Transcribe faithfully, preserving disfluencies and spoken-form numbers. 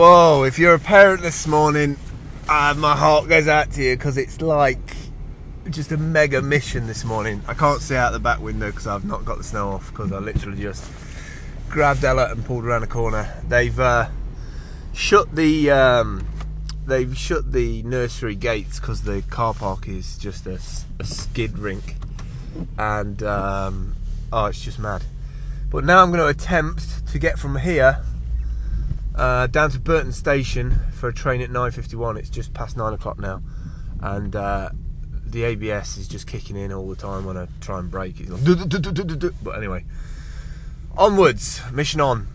Whoa, if you're a parent this morning, uh, my heart goes out to you because it's like just a mega mission this morning. I can't see out the back window because I've not got the snow off because I literally just grabbed Ella and pulled around the corner. They've uh, shut the um, they've shut the nursery gates because the car park is just a, a skid rink, and um, oh, it's just mad. But now I'm going to attempt to get from here Uh, down to Burton Station for a train at nine fifty-one. It's just past nine o'clock now, and uh, the A B S is just kicking in all the time when I try and brake. It's like, but anyway, onwards, mission on.